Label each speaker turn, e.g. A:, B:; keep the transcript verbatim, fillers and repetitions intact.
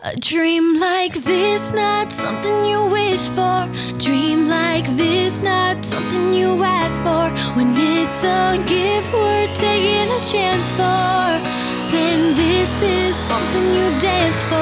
A: A dream like this, not something you wish for. Dream like this, not something you ask for. When it's a gift worth taking a chance for, then this is something you dance for.